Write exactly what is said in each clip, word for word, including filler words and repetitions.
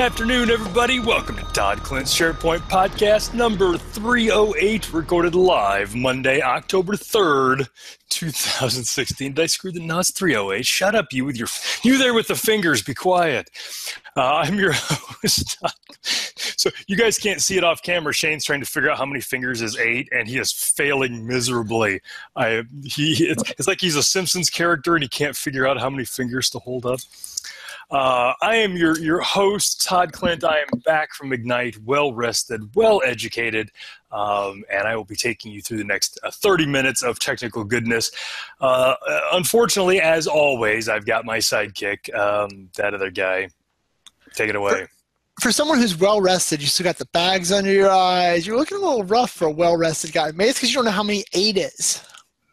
Afternoon, everybody. Welcome to Todd Clint's SharePoint Podcast number three oh eight, recorded live Monday, October third, two thousand sixteen. Did I screw the no, it's three oh eight. Shut up, you with your you there with the fingers. Be quiet. Uh, I'm your host. So you guys can't see it off camera. Shane's trying to figure out how many fingers is eight, and he is failing miserably. I he it's, it's like he's a Simpsons character, and he can't figure out how many fingers to hold up. Uh, I am your, your host, Todd Clint. I am back from Ignite, well-rested, well-educated, um, and I will be taking you through the next uh, thirty minutes of technical goodness. Uh, unfortunately, as always, I've got my sidekick, um, that other guy. Take it away. For, for someone who's well-rested, you still got the bags under your eyes. You're looking a little rough for a well-rested guy. Maybe it's because you don't know how many eight is.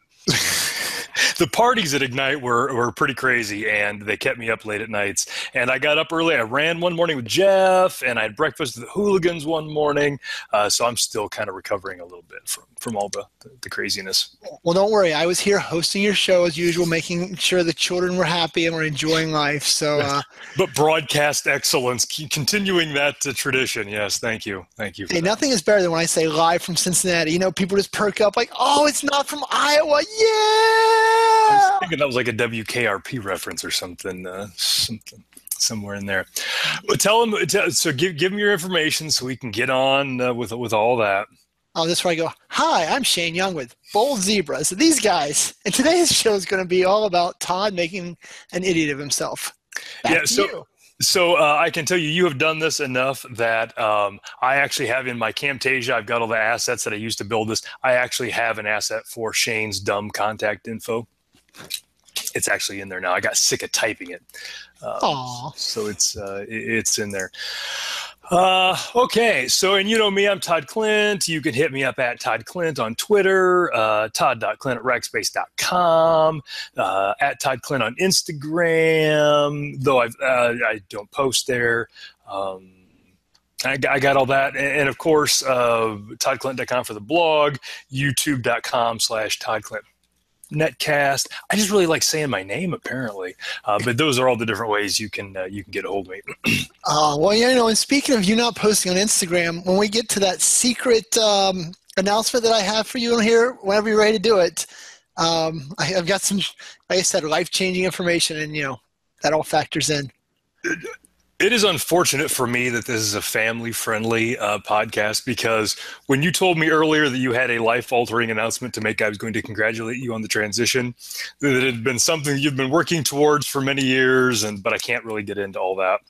The parties at Ignite were, were pretty crazy, and they kept me up late at nights. And I got up early. I ran one morning with Jeff, and I had breakfast with the Hooligans one morning. Uh, so I'm still kind of recovering a little bit from, from all the, the, the craziness. Well, don't worry. I was here hosting your show as usual, making sure the children were happy and were enjoying life. So, uh, But broadcast excellence, continuing that uh, tradition. Yes, thank you. Thank you. For hey, that. Nothing is better than when I say live from Cincinnati. You know, people just perk up like, oh, it's not from Iowa. Yeah! I was thinking that was like a W K R P reference or something, uh, something somewhere in there. But tell them, tell, so give give them your information so we can get on uh, with with all that. Oh, that's where I go, hi, I'm Shane Young with Bold Zebras. These guys. And today's show is going to be all about Todd making an idiot of himself. Back yeah, to so. you. So uh, I can tell you, you have done this enough that um, I actually have in my Camtasia, I've got all the assets that I used to build this. I actually have an asset for Shane's dumb contact info. It's actually in there now. I got sick of typing it. Um, so it's uh, it's in there. Uh, okay. So, and you know me, I'm Todd Clint. You can hit me up at Todd Clint on Twitter, uh, todd dot clint at rackspace dot com, uh, at Todd Clint on Instagram, though I've, uh, I don't post there. Um, I, I got all that. And, and of course, uh, todd clint dot com for the blog, youtube dot com slash Todd Clint. Netcast. I just really like saying my name, apparently. Uh, but those are all the different ways you can uh, you can get a hold of me. Uh, well, you know, and speaking of you not posting on Instagram, when we get to that secret um, announcement that I have for you in here, whenever you're ready to do it, um, I, I've got some, like I said, life-changing information, and, you know, that all factors in. It is unfortunate for me that this is a family-friendly uh, podcast, because when you told me earlier that you had a life-altering announcement to make, I was going to congratulate you on the transition, that it had been something you've been working towards for many years, and but I can't really get into all that.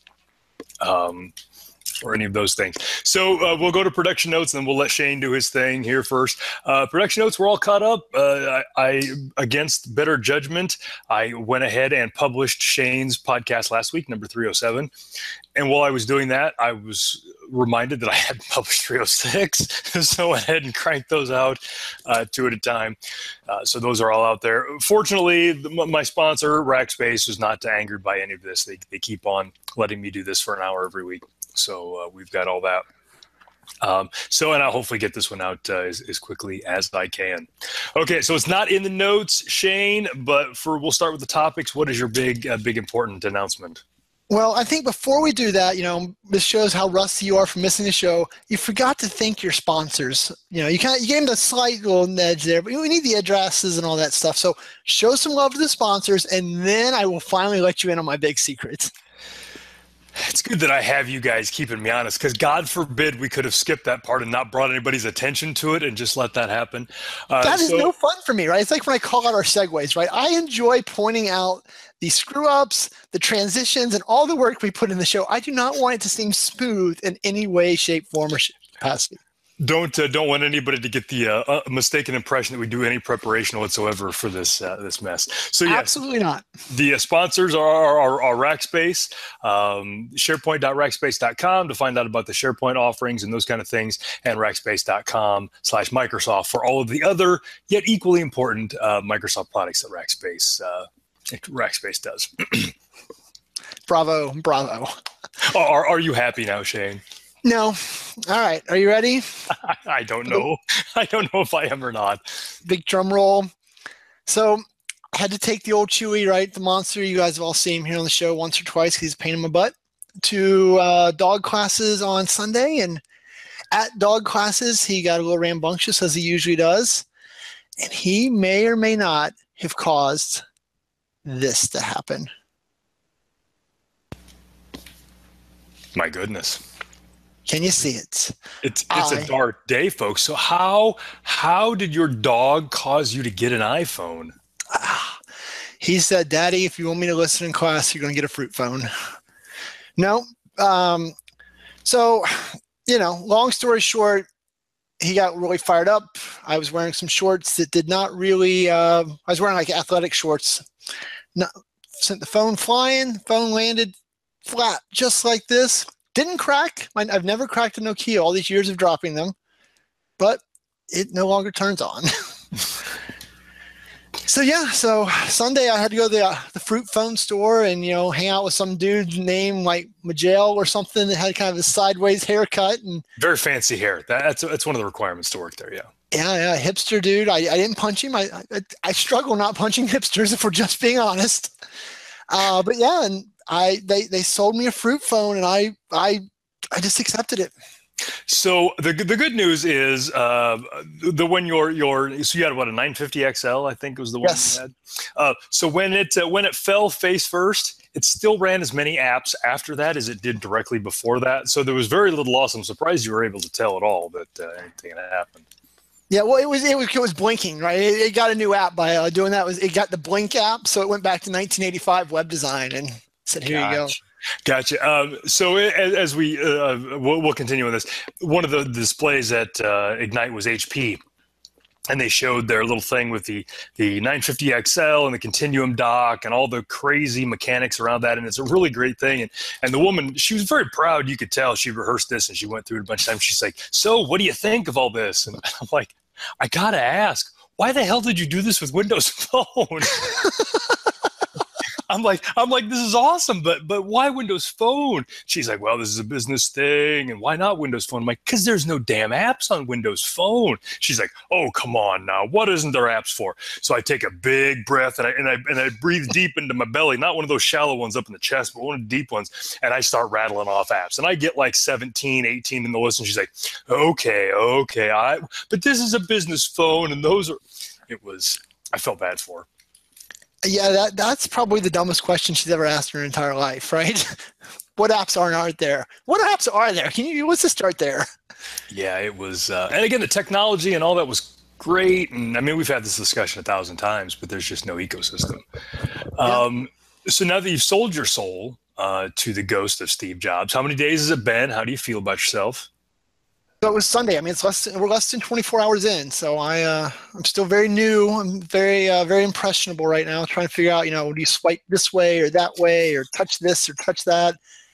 Um, or any of those things. So uh, we'll go to production notes, and we'll let Shane do his thing here first. Uh, production notes, we're all caught up. Uh, I, I, against better judgment, I went ahead and published Shane's podcast last week, number three oh seven. And while I was doing that, I was reminded that I hadn't published three oh six. So I went ahead and cranked those out uh, two at a time. Uh, so those are all out there. Fortunately, the, my sponsor, Rackspace, is not angered by any of this. They, they keep on letting me do this for an hour every week. So uh, we've got all that. Um, so, and I'll hopefully get this one out uh, as, as quickly as I can. Okay, so it's not in the notes, Shane, but for we'll start with the topics. What is your big, uh, big important announcement? Well, I think before we do that, you know, this shows how rusty you are from missing the show. You forgot to thank your sponsors. You know, you kind of, you gave them a slight little nudge there, but we need the addresses and all that stuff. So show some love to the sponsors, and then I will finally let you in on my big secret. It's good that I have you guys keeping me honest, because God forbid we could have skipped that part and not brought anybody's attention to it and just let that happen. Uh, that is so, no fun for me, right? It's like when I call out our segues, right? I enjoy pointing out the screw-ups, the transitions, and all the work we put in the show. I do not want it to seem smooth in any way, shape, form, or capacity. Don't uh, don't want anybody to get the uh, uh, mistaken impression that we do any preparation whatsoever for this uh, this mess. So yes, absolutely not. The uh, sponsors are, are, are Rackspace, um, SharePoint dot rackspace dot com to find out about the SharePoint offerings and those kind of things, and rackspace dot com slash Microsoft for all of the other yet equally important uh, Microsoft products that Rackspace uh, Rackspace does. Bravo, bravo. Are are you happy now, Shane? No. All right. Are you ready? I don't know. I don't know if I am or not. Big drum roll. So I had to take the old Chewy, right? The monster. You guys have all seen him here on the show once or twice because he's a pain in my butt. to uh, dog classes on Sunday, and at dog classes, he got a little rambunctious, as he usually does, and he may or may not have caused this to happen. My goodness. Can you see it? It's it's I, a dark day, folks. So how how did your dog cause you to get an iPhone? Uh, he said, "Daddy, if you want me to listen in class, you're going to get a fruit phone." No. Um, so, you know, long story short, he got really fired up. I was wearing some shorts that did not really, uh, I was wearing like athletic shorts. No, sent the phone flying, phone landed flat, just like this. Didn't crack. I've never cracked a Nokia all these years of dropping them, but it no longer turns on. So yeah, so Sunday I had to go to the, uh, the fruit phone store and, you know, hang out with some dude named like Majel or something that had kind of a sideways haircut. And very fancy hair. That's that's one of the requirements to work there. Yeah. Yeah, yeah, hipster dude. I, I didn't punch him. I, I I struggle not punching hipsters, if we're just being honest. Uh, but yeah, and I they they sold me a fruit phone, and I I I just accepted it. So the the good news is uh, the when your your so you had what, a nine fifty X L, I think was the one Yes. you had. Uh, so when it uh, when it fell face first, it still ran as many apps after that as it did directly before that. So there was very little loss. I'm surprised you were able to tell at all that uh, anything had happened. Yeah, well, it was it was it was blinking, right? It, it got a new app by uh, doing that. Was it got the Blink app, so it went back to nineteen eighty-five web design and said, "Here Gotcha. you go." Gotcha. Um, so as, as we uh, we'll, we'll continue on this, one of the displays at uh, Ignite was H P, and they showed their little thing with the the nine fifty X L and the Continuum dock and all the crazy mechanics around that, and it's a really great thing. And and the woman, she was very proud. You could tell she rehearsed this and she went through it a bunch of times. She's like, "So, what do you think of all this?" And I'm like, "I gotta ask, why the hell did you do this with Windows Phone?" I'm like, I'm like, this is awesome, but but why Windows Phone? She's like, well, this is a business thing, and why not Windows Phone? I'm like, because there's no damn apps on Windows Phone. She's like, oh, come on now, what isn't there apps for? So I take a big breath and I and I and I breathe deep into my belly, not one of those shallow ones up in the chest, but one of the deep ones, and I start rattling off apps, and I get like seventeen, eighteen in the list, and she's like, okay, okay, I, but this is a business phone, and those are. It was, I felt bad for her. Yeah, that that's probably the dumbest question she's ever asked in her entire life, right? What apps aren't aren't there? What apps are there? Can you let's just start there. Yeah, it was, uh, and again, the technology and all that was great, and I mean, we've had this discussion a thousand times, but there's just no ecosystem. Yeah. Um, so now that you've sold your soul uh, to the ghost of Steve Jobs, how many days has it been? How do you feel about yourself? So it was Sunday. I mean, it's less than, we're less than twenty-four hours in, so I uh, I'm still very new. I'm very uh, very impressionable right now, trying to figure out, you know, do you swipe this way or that way, or touch this or touch that.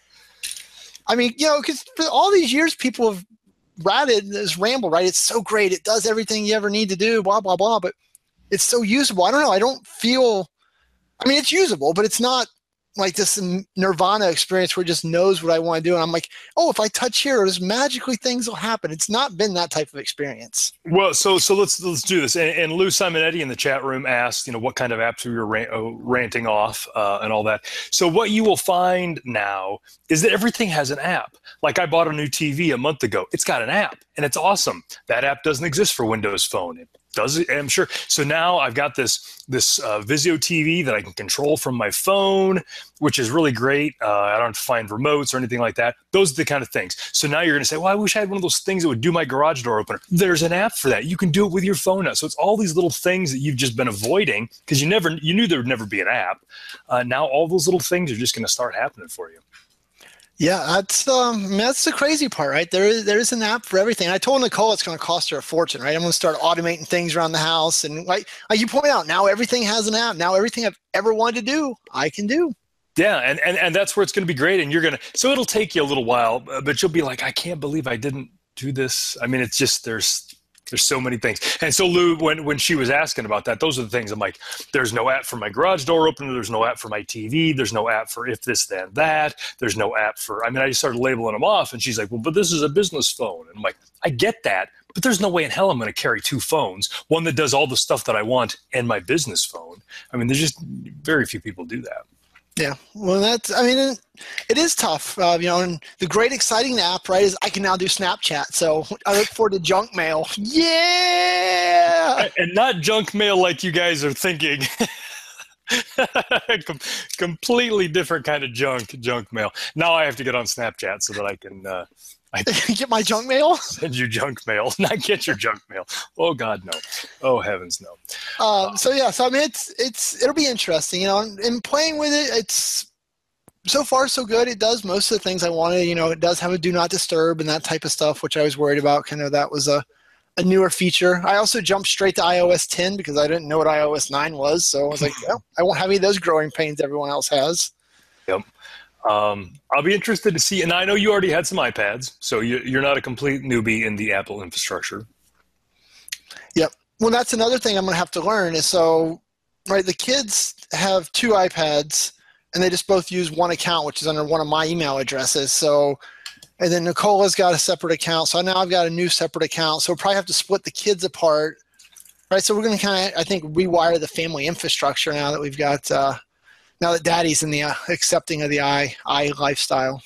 I mean, you know, because for all these years, people have ratted this ramble, right? It's so great. It does everything you ever need to do, blah blah blah. But it's so usable. I don't know. I don't feel. I mean, it's usable, but it's not like this nirvana experience where it just knows what I want to do. And I'm like, oh, if I touch here, just magically things will happen. It's not been that type of experience. Well, so so let's let's do this. And, and Lou Simonetti in the chat room asked, you know, what kind of apps we were rant, uh, ranting off uh, and all that. So what you will find now is that everything has an app. Like I bought a new T V a month ago. It's got an app, and it's awesome. That app doesn't exist for Windows Phone. It does it, I'm sure. So now I've got this this uh, Vizio T V that I can control from my phone, which is really great. Uh, I don't have to find remotes or anything like that. Those are the kind of things. So now you're going to say, well, I wish I had one of those things that would do my garage door opener. There's an app for that. You can do it with your phone now. So it's all these little things that you've just been avoiding because you never you knew there would never be an app. Uh, now all those little things are just going to start happening for you. Yeah, that's um, that's the crazy part, right? There is there is an app for everything. I told Nicole it's going to cost her a fortune, right? I'm going to start automating things around the house, and like like you point out, now everything has an app. Now everything I've ever wanted to do, I can do. Yeah, and, and, and that's where it's going to be great. And you're going to, so it'll take you a little while, but you'll be like, I can't believe I didn't do this. I mean, it's just, there's, there's so many things. And so Lou, when, when she was asking about that, those are the things I'm like, there's no app for my garage door opener. There's no app for my T V. There's no app for if this, then that. There's no app for, I mean, I just started labeling them off and she's like, well, but this is a business phone. And I'm like, I get that, but there's no way in hell I'm going to carry two phones, one that does all the stuff that I want and my business phone. I mean, there's just very few people do that. Yeah, well, that's, I mean, it is tough. Uh, you know, and the great exciting app, right, is I can now do Snapchat. So I look forward to junk mail. Yeah! And not junk mail like you guys are thinking. Com- completely different kind of junk junk mail. Now I have to get on Snapchat so that I can uh, I can Get my junk mail? send you junk mail, not get your junk mail. Oh God, no! Oh heavens, no! Um, so yeah, so I mean, it's it's it'll be interesting, you know, and, and playing with it, it's so far so good. It does most of the things I wanted. You know, it does have a do not disturb and that type of stuff, which I was worried about. Kind of that was a a newer feature. I also jumped straight to i O S ten because I didn't know what i O S nine was. So I was like, oh, I won't have any of those growing pains everyone else has. Yep. Um, I'll be interested to see, and I know you already had some iPads, so you, you're not a complete newbie in the Apple infrastructure. Yep. Well, that's another thing I'm going to have to learn is so, right, the kids have two iPads, and they just both use one account, which is under one of my email addresses. So, and then Nicola's got a separate account. So now I've got a new separate account. So we'll probably have to split the kids apart, right? So we're going to kind of, I think, rewire the family infrastructure now that we've got, uh, now that Daddy's in the uh, accepting of the I, I lifestyle.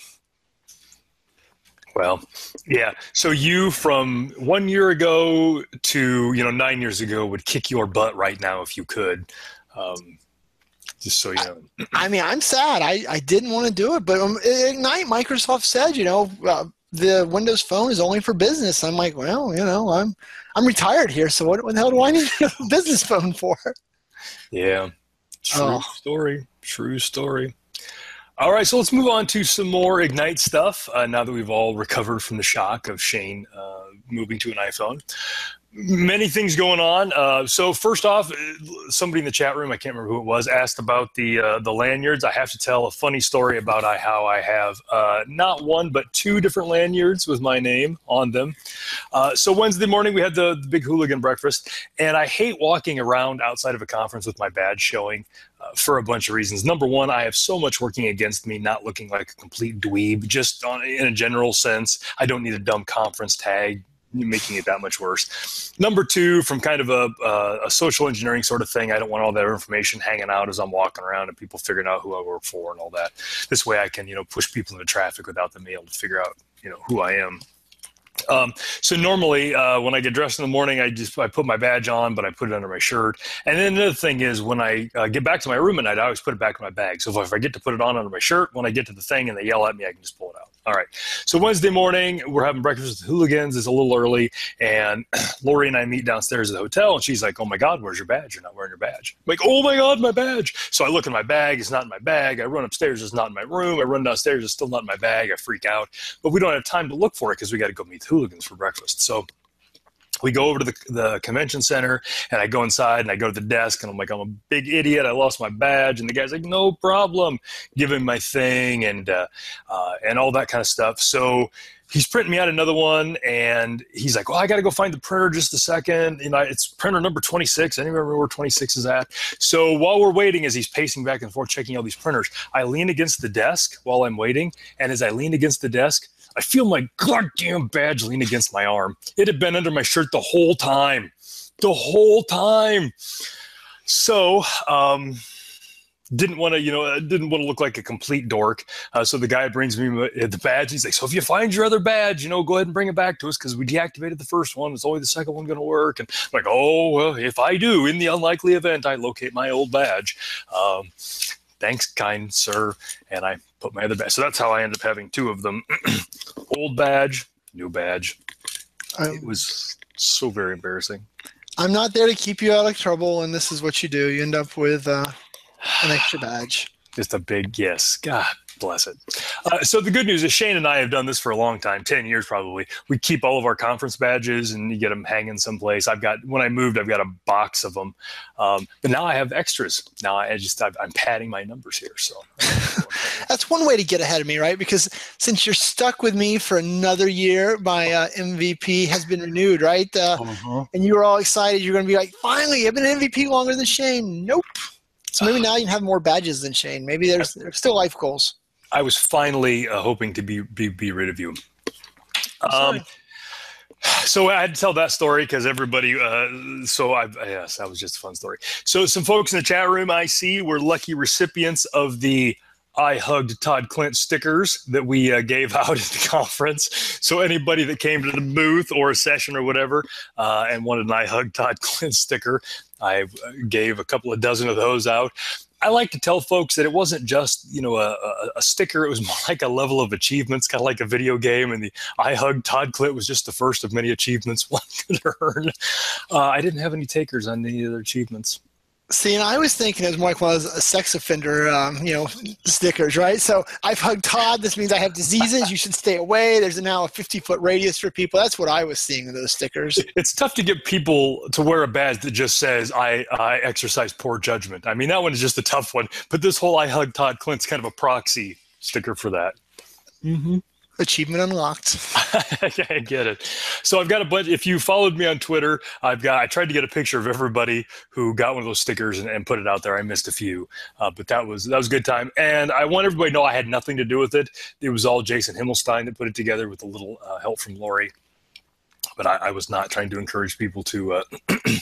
Well, yeah. So you from one year ago to, you know, nine years ago would kick your butt right now if you could. Um, just so you know. I, I mean, I'm sad. I, I didn't want to do it, but um, at Ignite, Microsoft said, you know, uh, the Windows Phone is only for business. I'm like, well, you know, I'm I'm retired here, so what, what the hell do I need a business phone for? Yeah. True Oh. story. True story. All right, so let's move on to some more Ignite stuff uh, now that we've all recovered from the shock of Shane uh, moving to an iPhone. Many things going on. Uh, so first off, somebody in the chat room, I can't remember who it was, asked about the uh, the lanyards. I have to tell a funny story about I, how I have uh, not one, but two different lanyards with my name on them. Uh, so Wednesday morning, we had the, the big hooligan breakfast, and I hate walking around outside of a conference with my badge showing uh, for a bunch of reasons. Number one, I have so much working against me not looking like a complete dweeb, just on, in a general sense. I don't need a dumb conference tag making it that much worse. Number two, from kind of a, uh, a social engineering sort of thing, I don't want all that information hanging out as I'm walking around and people figuring out who I work for and all that. This way I can, you know, push people into traffic without them being able to figure out, you know, who I am. Um, so normally uh, when I get dressed in the morning, I just I put my badge on, but I put it under my shirt. And then another thing is when I uh, get back to my room at night, I always put it back in my bag. So if I get to put it on under my shirt, when I get to the thing and they yell at me, I can just pull it out. All right. So Wednesday morning, we're having breakfast with the hooligans. It's a little early. And Lori and I meet downstairs at the hotel. And she's like, oh, my God, where's your badge? You're not wearing your badge. I'm like, oh, my God, my badge. So I look in my bag. It's not in my bag. I run upstairs. It's not in my room. I run downstairs. It's still not in my bag. I freak out. But we don't have time to look for it because we got to go meet the hooligans for breakfast. So we go over to the, the convention center, and I go inside, and I go to the desk, and I'm like, I'm a big idiot. I lost my badge. And the guy's like, no problem. Give him my thing and uh, uh, and all that kind of stuff. So he's printing me out another one, and he's like, well, I got to go find the printer just a second. You know, it's printer number twenty-six. I don't remember where twenty-six is at. So while we're waiting, as he's pacing back and forth, checking all these printers, I lean against the desk while I'm waiting. And as I lean against the desk, I feel my goddamn badge lean against my arm. It had been under my shirt the whole time. The whole time. So, um, didn't want to, you know, didn't want to look like a complete dork. Uh, so the guy brings me the badge. He's like, so if you find your other badge, you know, go ahead and bring it back to us because we deactivated the first one. It's only the second one going to work. And I'm like, oh, well, if I do, in the unlikely event, I locate my old badge. Um, thanks, kind sir. And I put my other badge. So that's how I ended up having two of them. Old badge, new badge. Um, it was so very embarrassing. I'm not there to keep you out of trouble, and this is what you do. You end up with uh, an extra badge. Just a big yes. God bless it. Uh, so the good news is Shane and I have done this for a long time, ten years probably. We keep all of our conference badges and you get them hanging someplace. I've got, when I moved, I've got a box of them. Um, but now I have extras. Now I just, I've, I'm padding my numbers here. So that's one way to get ahead of me, right? Because since you're stuck with me for another year, my uh, M V P has been renewed, right? Uh, uh-huh. And you were all excited. You're going to be like, finally, I've been an M V P longer than Shane. Nope. So maybe now you can have more badges than Shane. Maybe there's, there's still life goals. I was finally uh, hoping to be, be be rid of you. Um, So I had to tell that story because everybody. Uh, so I yes, that was just a fun story. So some folks in the chat room I see were lucky recipients of the "I hugged Todd Clint" stickers that we uh, gave out at the conference. So anybody that came to the booth or a session or whatever uh, and wanted an "I hugged Todd Clint" sticker, I gave a couple of dozen of those out. I like to tell folks that it wasn't just, you know, a, a, a sticker. It was more like a level of achievements, kind of like a video game. And the "I hugged Todd Clint" was just the first of many achievements one could earn. Uh, I didn't have any takers on any other achievements. See, and I was thinking it was more like one of those sex offender, um, you know, stickers, right? So I've hugged Todd. This means I have diseases. You should stay away. There's now a fifty-foot radius for people. That's what I was seeing in those stickers. It's tough to get people to wear a badge that just says, I, I exercise poor judgment. I mean, that one is just a tough one. But this whole "I hugged Todd Clint's kind of a proxy sticker for that. Mm-hmm. Achievement unlocked. I get it. So I've got a bunch. If you followed me on Twitter, I've got. I tried to get a picture of everybody who got one of those stickers and, and put it out there. I missed a few, uh, but that was that was a good time. And I want everybody to know I had nothing to do with it. It was all Jason Himmelstein that put it together with a little uh, help from Lori. But I, I was not trying to encourage people to uh,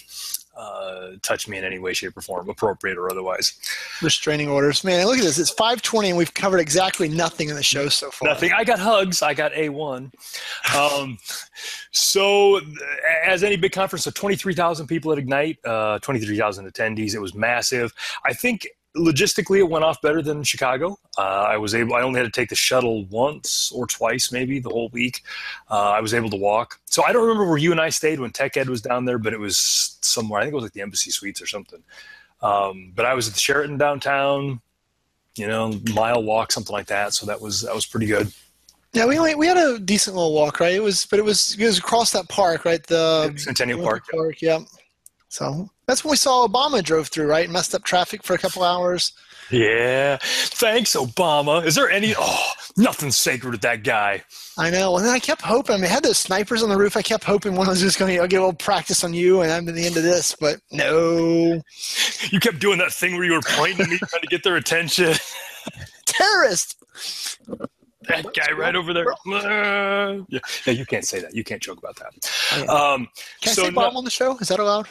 uh, touch me in any way, shape, or form, appropriate or otherwise. Restraining orders. Man, look at this. It's five twenty, and we've covered exactly nothing in the show so far. Nothing. I got hugs. I got A one. Um, so as any big conference, so twenty-three thousand people at Ignite, uh, twenty-three thousand attendees. It was massive. I think logistically it went off better than Chicago. Uh, I was able, I only had to take the shuttle once or twice, maybe the whole week. Uh, I was able to walk. So I don't remember where you and I stayed when Tech Ed was down there, but it was somewhere, I think it was like the Embassy Suites or something. Um, but I was at the Sheraton downtown, you know, mile walk, something like that. So that was, that was pretty good. Yeah, we only, we had a decent little walk, right? It was, but it was, it was across that park, right? The Centennial Park. Park, yeah. So that's when we saw Obama drove through, right? Messed up traffic for a couple hours. Yeah. Thanks, Obama. Is there any, oh, nothing sacred with that guy. I know. And then I kept hoping, I mean, I had those snipers on the roof. I kept hoping one was just going to get a little practice on you and I'm at the end of this, but no. You kept doing that thing where you were pointing at me, trying to get their attention. Terrorist. That guy right over there. Uh, yeah. yeah, you can't say that. You can't joke about that. Oh, yeah. Um, Can I so say bomb no- on the show? Is that allowed?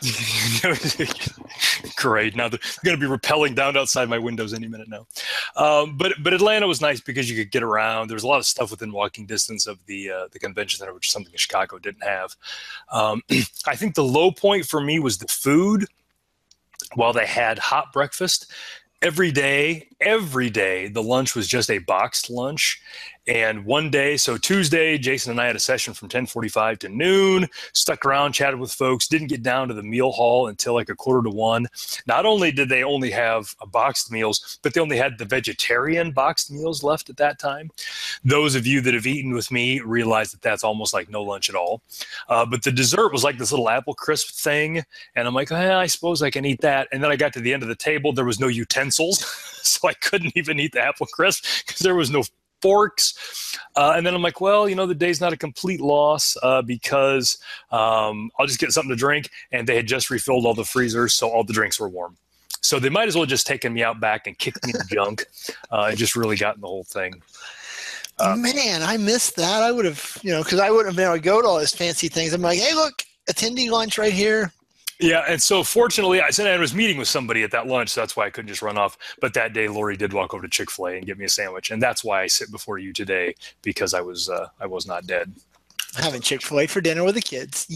Great. Now they're going to be rappelling down outside my windows any minute now. Um, but but Atlanta was nice because you could get around. There was a lot of stuff within walking distance of the uh, the convention center, which is something Chicago didn't have. Um, I think the low point for me was the food. While they had hot breakfast, every day, every day, the lunch was just a boxed lunch. And one day, so Tuesday, Jason and I had a session from ten forty-five to noon, stuck around, chatted with folks, didn't get down to the meal hall until like a quarter to one. Not only did they only have boxed meals, but they only had the vegetarian boxed meals left at that time. Those of you that have eaten with me realize that that's almost like no lunch at all. Uh, but the dessert was like this little apple crisp thing. And I'm like, eh, I suppose I can eat that. And then I got to the end of the table. There was no utensils. So I couldn't even eat the apple crisp because there was no forks. Uh, and then I'm like, well, you know, the day's not a complete loss uh, because um, I'll just get something to drink. And they had just refilled all the freezers, so all the drinks were warm. So they might as well just taken me out back and kicked me in the junk uh, and just really gotten the whole thing. Uh, Man, I missed that. I would have, you know, because I wouldn't have been able to go to all those fancy things. I'm like, hey, look, attendee lunch right here. Yeah, and so fortunately, I said I was meeting with somebody at that lunch, so that's why I couldn't just run off. But that day, Lori did walk over to Chick-fil-A and give me a sandwich, and that's why I sit before you today, because I was uh, I was not dead. Having Chick-fil-A for dinner with the kids.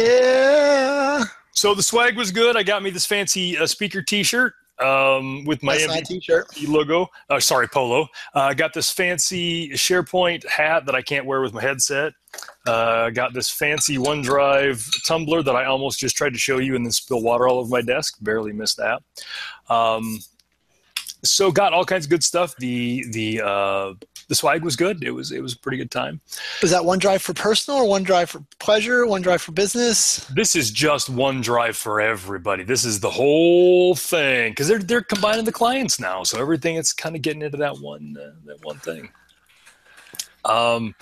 Yeah. So the swag was good. I got me this fancy uh, speaker T-shirt um, with my M V P T-shirt logo. Uh, sorry, polo. I uh, got this fancy SharePoint hat that I can't wear with my headset. I uh, got this fancy OneDrive tumbler that I almost just tried to show you and then spill water all over my desk. Barely missed that. Um, so got all kinds of good stuff. The the uh, the swag was good. It was it was a pretty good time. Was that OneDrive for personal or OneDrive for pleasure? OneDrive for business? This is just OneDrive for everybody. This is the whole thing because they're they're combining the clients now, so everything is kind of getting into that one uh, that one thing. Um.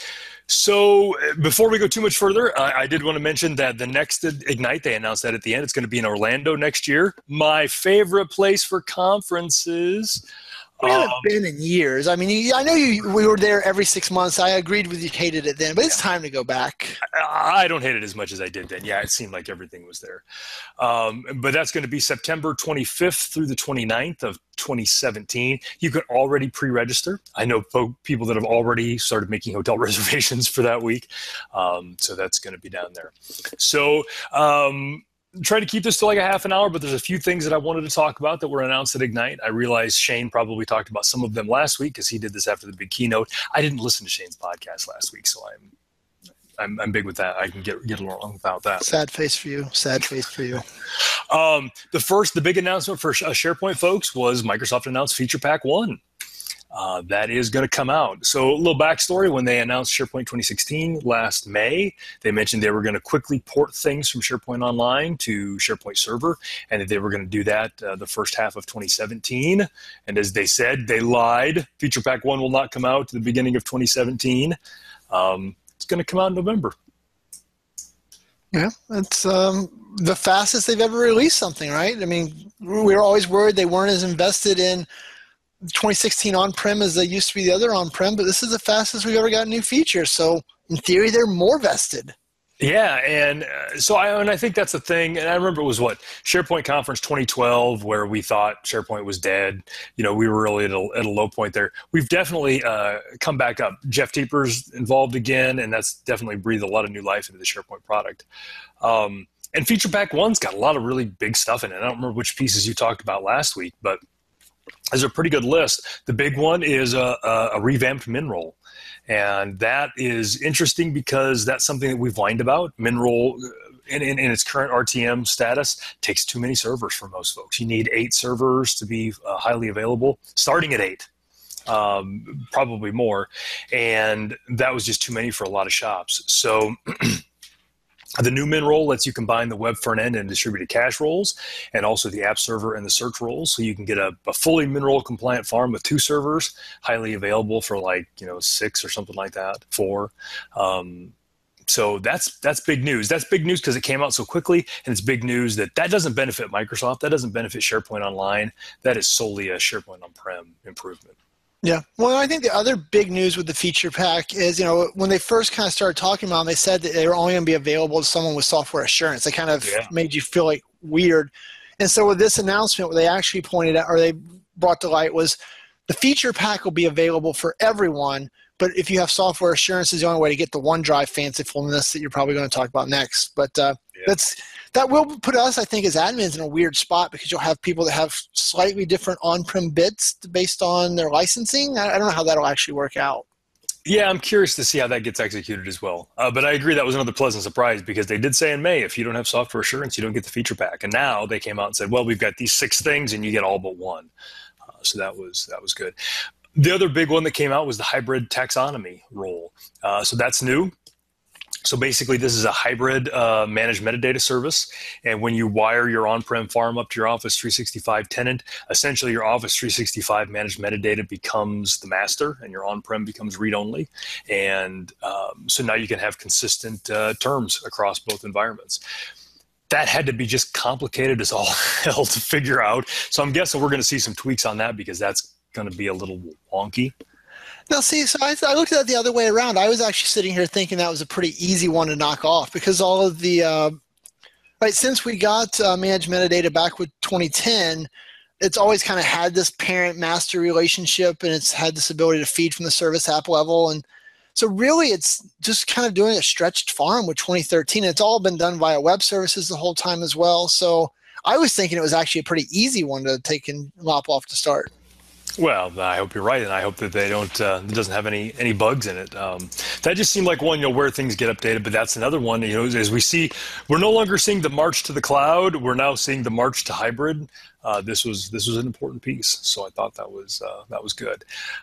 So before we go too much further, I, I did want to mention that the next Ignite, they announced that at the end, it's going to be in Orlando next year. My favorite place for conferences. We haven't Um, been in years. I mean, you, I know you. We were there every six months. I agreed with you, hated it then, but it's time to go back. I I don't hate it as much as I did then. Yeah, it seemed like everything was there. Um, but that's going to be September twenty-fifth through the twenty-ninth of twenty seventeen. You can already pre-register. I know po- people that have already started making hotel reservations for that week. Um, so that's going to be down there. So um, try to keep this to like a half an hour, but there's a few things that I wanted to talk about that were announced at Ignite. I realize Shane probably talked about some of them last week because he did this after the big keynote. I didn't listen to Shane's podcast last week, so I'm I'm, I'm big with that. I can get get along without that. Sad face for you. Sad face for you. Um, the first, the big announcement for uh, SharePoint folks was Microsoft announced Feature Pack one. Uh, that is going to come out. So a little backstory, when they announced SharePoint twenty sixteen last May, they mentioned they were going to quickly port things from SharePoint Online to SharePoint Server, and that they were going to do that uh, the first half of twenty seventeen. And as they said, they lied. Feature Pack one will not come out at the beginning of twenty seventeen. Um, it's going to come out in November. Yeah, it's um, the fastest they've ever released something, right? I mean, we were always worried they weren't as invested in twenty sixteen on-prem as they used to be the other on-prem, but this is the fastest we've ever got new features. So in theory, they're more vested. Yeah, and uh, so I and I think that's the thing. And I remember it was what SharePoint Conference twenty twelve, where we thought SharePoint was dead. You know, we were really at a, at a low point there. We've definitely uh, come back up. Jeff Teeper's involved again, and that's definitely breathed a lot of new life into the SharePoint product. Um, and Feature Pack one's got a lot of really big stuff in it. I don't remember which pieces you talked about last week, but there's a pretty good list. The big one is a, a, a revamped MinRole. And that is interesting because that's something that we've whined about. MinRole, in, in, in its current R T M status, takes too many servers for most folks. You need eight servers to be uh, highly available, starting at eight, um, probably more. And that was just too many for a lot of shops. So the new MinRole lets you combine the web front end and distributed cache roles, and also the app server and the search roles. So you can get a, a fully MinRole compliant farm with two servers, highly available for like, you know, six or something like that, four. Um, so that's that's big news. That's big news because it came out so quickly, and it's big news that that doesn't benefit Microsoft. That doesn't benefit SharePoint Online. That is solely a SharePoint on-prem improvement. Yeah. Well, I think the other big news with the feature pack is, you know, when they first kind of started talking about them, they said that they were only going to be available to someone with software assurance. They kind of yeah. made you feel like weird. And so with this announcement, what they actually pointed out, or they brought to light, was the feature pack will be available for everyone, but if you have software assurance, is the only way to get the OneDrive fancifulness that you're probably going to talk about next. But uh, yeah. that's that will put us, I think, as admins in a weird spot because you'll have people that have slightly different on-prem bits based on their licensing. I, I don't know how that'll actually work out. Yeah, I'm curious to see how that gets executed as well. Uh, but I agree that was another pleasant surprise because they did say in May, if you don't have software assurance, you don't get the feature pack. And now they came out and said, well, we've got these six things and you get all but one. Uh, so that was that was good. The other big one that came out was the hybrid taxonomy role. Uh, so that's new. So basically, this is a hybrid uh, managed metadata service. And when you wire your on-prem farm up to your Office three sixty-five tenant, essentially your Office three sixty-five managed metadata becomes the master and your on-prem becomes read-only. And um, so now you can have consistent uh, terms across both environments. That had to be just complicated as all hell to figure out. So I'm guessing we're going to see some tweaks on that because that's going to be a little wonky. Now, see, so I, I looked at it the other way around. I was actually sitting here thinking that was a pretty easy one to knock off because all of the, uh, right, since we got uh, managed metadata back with twenty ten, it's always kind of had this parent-master relationship and it's had this ability to feed from the service app level. And so really it's just kind of doing a stretched farm with twenty thirteen. It's all been done via web services the whole time as well. So I was thinking it was actually a pretty easy one to take and lop off to start. Well, I hope you're right, and I hope that they don't. Uh, it doesn't have any any bugs in it. Um, that just seemed like one, you know, where things get updated. But that's another one. You know, as we see, we're no longer seeing the march to the cloud. We're now seeing the march to hybrid. Uh, this was this was an important piece, so I thought that was uh, that was good.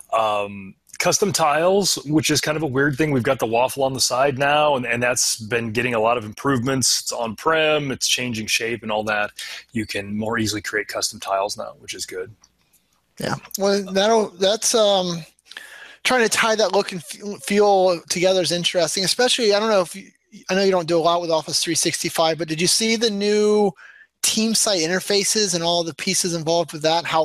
Um, custom tiles, which is kind of a weird thing. We've got the waffle on the side now, and, and that's been getting a lot of improvements. It's on-prem. It's changing shape and all that. You can more easily create custom tiles now, which is good. Yeah, well, that'll that's um, trying to tie that look and feel together is interesting. Especially, I don't know if you, I know you don't do a lot with Office three sixty-five, but did you see the new team site interfaces and all the pieces involved with that? How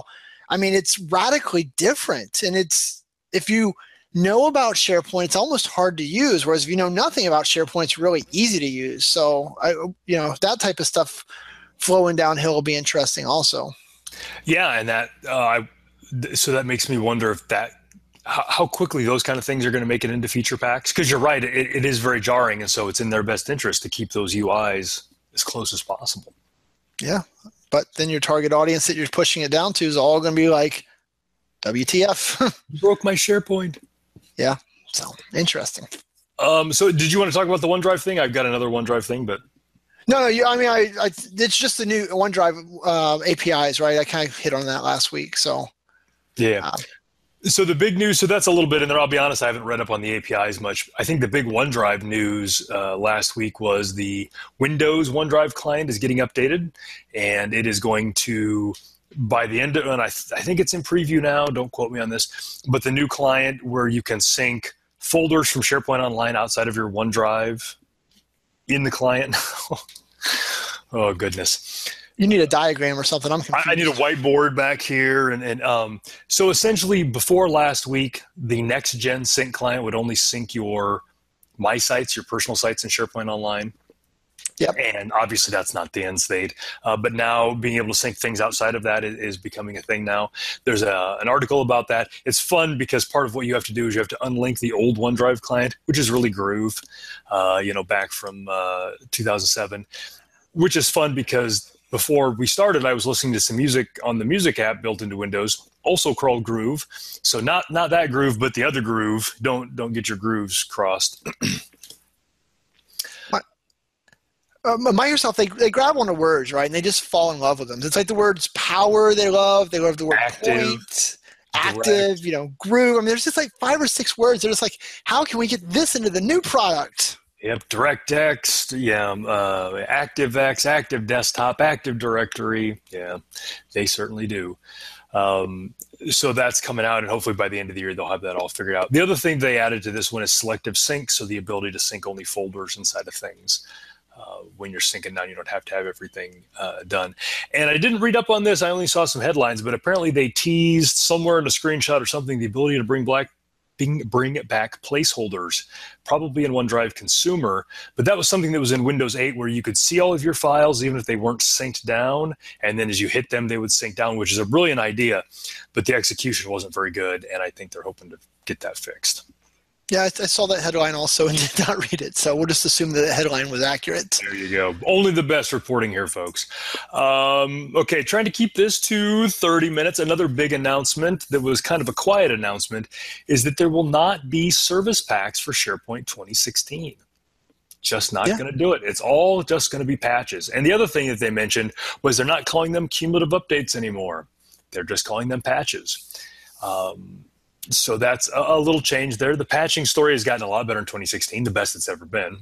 I mean, it's radically different. And it's, if you know about SharePoint, it's almost hard to use. Whereas if you know nothing about SharePoint, it's really easy to use. So, I, you know, that type of stuff flowing downhill will be interesting also. Yeah. And that, uh, I, so that makes me wonder if that, how, how quickly those kind of things are going to make it into feature packs. Cause you're right. It, it is very jarring. And so it's in their best interest to keep those U Is as close as possible. Yeah. But then your target audience that you're pushing it down to is all going to be like, W T F. You broke my SharePoint. Yeah. So interesting. Um, so did you want to talk about the OneDrive thing? I've got another OneDrive thing, but no, no. You, I mean, I, I, it's just the new OneDrive uh, A P Is, right? I kind of hit on that last week. So yeah. Uh, so the big news, so that's a little bit in there. I'll be honest, I haven't read up on the A P Is much. I think the big OneDrive news uh, last week was the Windows OneDrive client is getting updated, and it is going to, by the end of, and I, th- I think it's in preview now, don't quote me on this, but the new client where you can sync folders from SharePoint Online outside of your OneDrive in the client. Oh, goodness. You need a diagram or something. I'm confused. I need a whiteboard back here. And, and um, so essentially before last week, the next gen sync client would only sync your My Sites, your personal sites in SharePoint Online. Yep. And obviously that's not the end state. Uh, but now being able to sync things outside of that is, is becoming a thing now. There's a, an article about that. It's fun because part of what you have to do is you have to unlink the old OneDrive client, which is really Groove, uh, you know, back from uh, two thousand seven, which is fun because before we started, I was listening to some music on the music app built into Windows, also called Groove. So not not that Groove, but the other Groove. Don't don't get your grooves crossed. Uh, Microsoft, they they grab on the words, right, and they just fall in love with them. It's like the words power they love. They love the word active, point, active, you know, groove. I mean, there's just like five or six words. They're just like, how can we get this into the new product? Yep, DirectX, yeah, uh, ActiveX, Active Desktop, Active Directory. Yeah, they certainly do. Um, so that's coming out, and hopefully by the end of the year, they'll have that all figured out. The other thing they added to this one is selective sync, so the ability to sync only folders inside of things. Uh, when you're syncing down, you don't have to have everything uh, done. And I didn't read up on this. I only saw some headlines, but apparently they teased somewhere in a screenshot or something the ability to bring black Bring, bring back placeholders, probably in OneDrive Consumer. But that was something that was in Windows eight where you could see all of your files, even if they weren't synced down. And then as you hit them, they would sync down, which is a brilliant idea. But the execution wasn't very good. And I think they're hoping to get that fixed. Yeah, I, I saw that headline also and did not read it. So we'll just assume that the headline was accurate. There you go. Only the best reporting here, folks. Um, okay, trying to keep this to thirty minutes. Another big announcement that was kind of a quiet announcement is that there will not be service packs for SharePoint twenty sixteen. Just not yeah. going to do it. It's all just going to be patches. And the other thing that they mentioned was they're not calling them cumulative updates anymore. They're just calling them patches. Um, So that's a, a little change there. The patching story has gotten a lot better in twenty sixteen, the best it's ever been.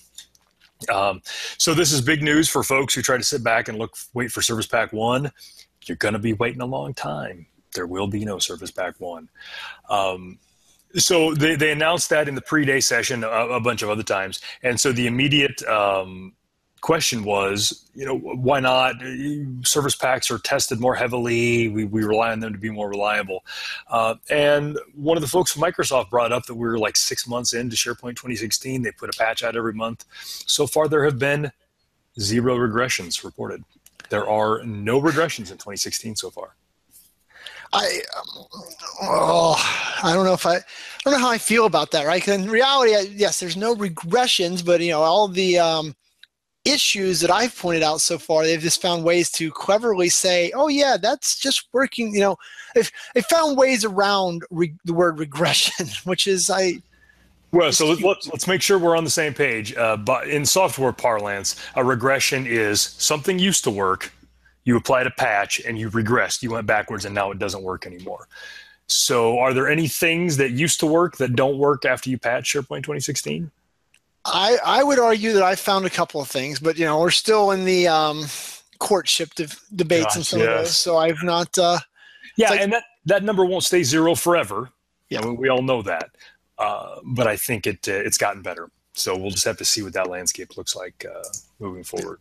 um, so this is big news for folks who try to sit back and look, wait for Service Pack one. You're going to be waiting a long time. There will be no Service Pack one. Um, so they, they announced that in the pre-day session a, a bunch of other times. And so the immediate um, question was, you know, why not? Service packs are tested more heavily. We, we rely on them to be more reliable. Uh, and one of the folks from Microsoft brought up that we were like six months into SharePoint twenty sixteen. They put a patch out every month. So far, there have been zero regressions reported. There are no regressions in twenty sixteen so far. I, um, oh, I don't know if I, I don't know how I feel about that, right? Because in reality, I, yes, there's no regressions, but you know, all the um, issues that I've pointed out so far, they've just found ways to cleverly say, oh yeah, that's just working. You know, they've, they've found ways around re- the word regression, which is, I, well, so let's, let's make sure we're on the same page. Uh, but in software parlance, a regression is something used to work, you applied a patch and you regressed, you went backwards and now it doesn't work anymore. So are there any things that used to work that don't work after you patch SharePoint twenty sixteen? I, I would argue that I found a couple of things, but you know, we're still in the um, courtship de- debates Gosh, and some yes. of those, so I've not. Uh, yeah, like, and that, that number won't stay zero forever. Yeah, I mean, we all know that, uh, but I think it uh, it's gotten better. So we'll just have to see what that landscape looks like uh, moving forward.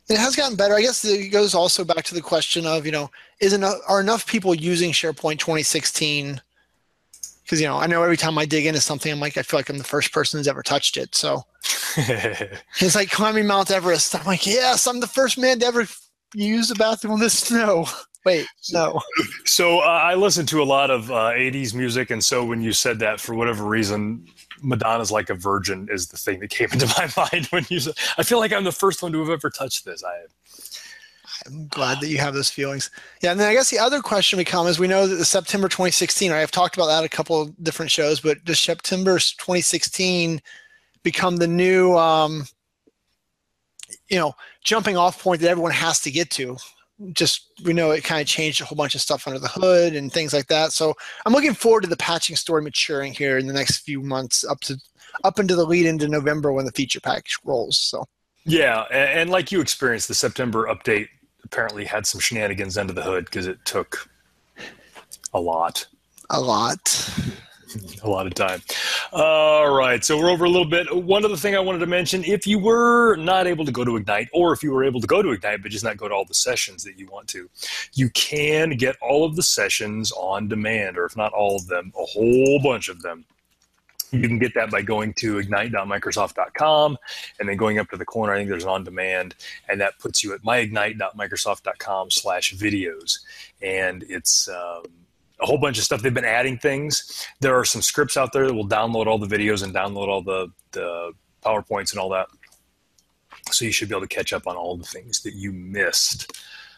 It has gotten better. I guess it goes also back to the question of, you know, is enough, are enough people using SharePoint twenty sixteen? Because, you know, I know every time I dig into something, I'm like, I feel like I'm the first person who's ever touched it. So it's like climbing Mount Everest. I'm like, yes, I'm the first man to ever use the bathroom in the snow. Wait, no. So uh, I listen to a lot of uh, eighties music, and so when you said that, for whatever reason, Madonna's Like a Virgin is the thing that came into my mind when you said, I feel like I'm the first one to have ever touched this. I I'm glad that you have those feelings. Yeah, and then I guess the other question becomes is we know that the September twenty sixteen, right, I've talked about that a couple of different shows, but does September twenty sixteen become the new, um, you know, jumping off point that everyone has to get to? Just, we know it kind of changed a whole bunch of stuff under the hood and things like that. So I'm looking forward to the patching story maturing here in the next few months up to up into the lead into November when the feature pack rolls. So yeah, and, and like you experienced, the September update apparently had some shenanigans under the hood because it took a lot. A lot. A lot of time. All right, so we're over a little bit. One other thing I wanted to mention, if you were not able to go to Ignite, or if you were able to go to Ignite but just not go to all the sessions that you want to, you can get all of the sessions on demand, or if not all of them, a whole bunch of them. You can get that by going to ignite dot microsoft dot com and then going up to the corner, I think there's an on demand, and that puts you at my ignite dot microsoft dot com slash videos. And it's um, a whole bunch of stuff. They've been adding things. There are some scripts out there that will download all the videos and download all the, the PowerPoints and all that. So you should be able to catch up on all the things that you missed.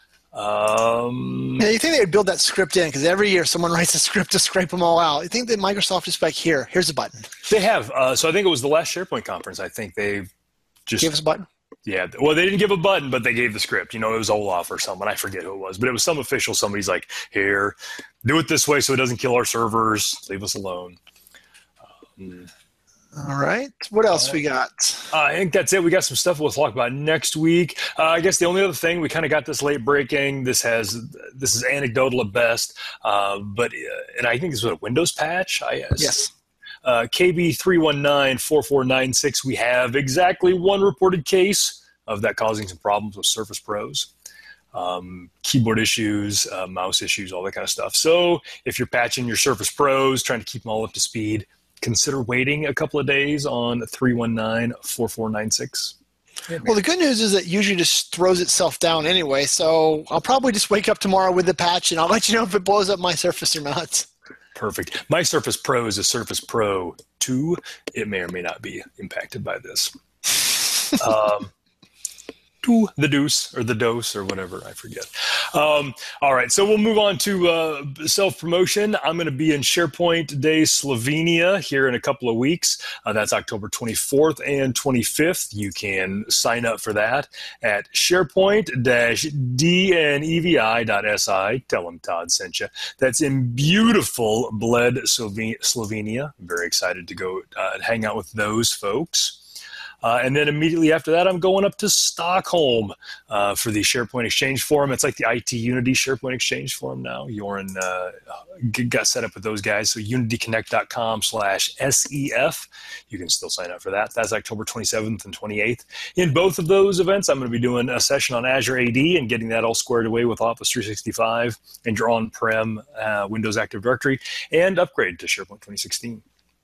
Um, yeah, you think they would build that script in, because every year someone writes a script to scrape them all out. You think that Microsoft is like, here, here's a button. They have. Uh, so I think it was the last SharePoint conference. I think they just give us a button. Yeah. Well, they didn't give a button, but they gave the script. You know, it was Olaf or someone. I forget who it was, but it was some official. Somebody's like, here, do it this way so it doesn't kill our servers. Leave us alone. Um, All right. What else we got? Uh, I think that's it. We got some stuff we'll talk about next week. Uh, I guess the only other thing, we kind of got this late breaking. This has this is anecdotal at best, uh, but uh, and I think this was a Windows patch. I guess. Yes. Uh, K B three one nine four four nine six. We have exactly one reported case of that causing some problems with Surface Pros. Um, keyboard issues, uh, mouse issues, all that kind of stuff. So if you're patching your Surface Pros, trying to keep them all up to speed, consider waiting a couple of days on three one nine four four nine six. Well, the good news is it usually just throws itself down anyway, so I'll probably just wake up tomorrow with the patch, and I'll let you know if it blows up my Surface or not. Perfect. My Surface Pro is a Surface Pro two. It may or may not be impacted by this. um, to the deuce or the dose or whatever, I forget. Um, all right, so we'll move on to uh, self-promotion. I'm going to be in SharePoint Day Slovenia here in a couple of weeks. Uh, that's October twenty-fourth and twenty-fifth. You can sign up for that at sharepoint dash d n e v i dot s i. Tell them Todd sent you. That's in beautiful Bled, Slovenia. I'm very excited to go uh, and hang out with those folks. Uh, and then immediately after that, I'm going up to Stockholm uh, for the SharePoint Exchange Forum. It's like the I T Unity SharePoint Exchange Forum now. Joran uh, got set up with those guys. So unityconnect dot com slash S E F. You can still sign up for that. That's October twenty-seventh and twenty-eighth. In both of those events, I'm going to be doing a session on Azure A D and getting that all squared away with Office three sixty-five and your on-prem uh, Windows Active Directory and upgrade to SharePoint twenty sixteen.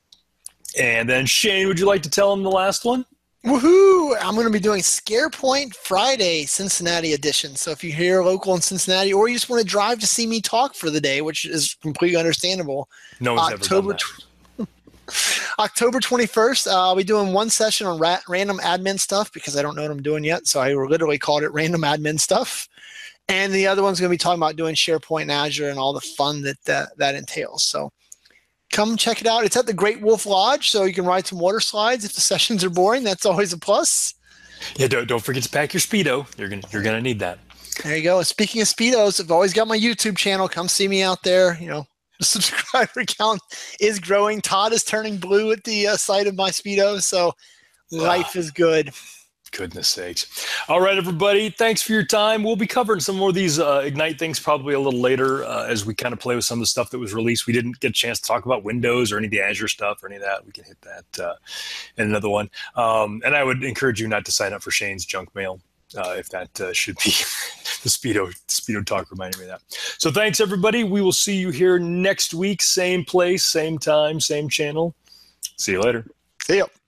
And then Shane, would you like to tell them the last one? Woohoo! I'm going to be doing ScarePoint Friday Cincinnati edition. So if you're here local in Cincinnati, or you just want to drive to see me talk for the day, which is completely understandable. No one's October ever done that. October twenty-first, uh, I'll be doing one session on ra- random admin stuff because I don't know what I'm doing yet. So I literally called it random admin stuff. And the other one's going to be talking about doing SharePoint and Azure and all the fun that that, that entails. So come check it out. It's at the Great Wolf Lodge, so you can ride some water slides. If the sessions are boring, that's always a plus. Yeah, don't, don't forget to pack your Speedo. You're gonna you're gonna need that. There you go. And speaking of Speedos, I've always got my YouTube channel. Come see me out there. You know, the subscriber count is growing. Todd is turning blue at the uh, sight of my Speedo, so life ah. is good. Goodness sakes. All right, everybody. Thanks for your time. We'll be covering some more of these uh, Ignite things probably a little later uh, as we kind of play with some of the stuff that was released. We didn't get a chance to talk about Windows or any of the Azure stuff or any of that. We can hit that uh, in another one. Um, and I would encourage you not to sign up for Shane's junk mail Uh, if that uh, should be the Speedo Speedo talk reminded me of that. So thanks, everybody. We will see you here next week. Same place, same time, same channel. See you later. See ya.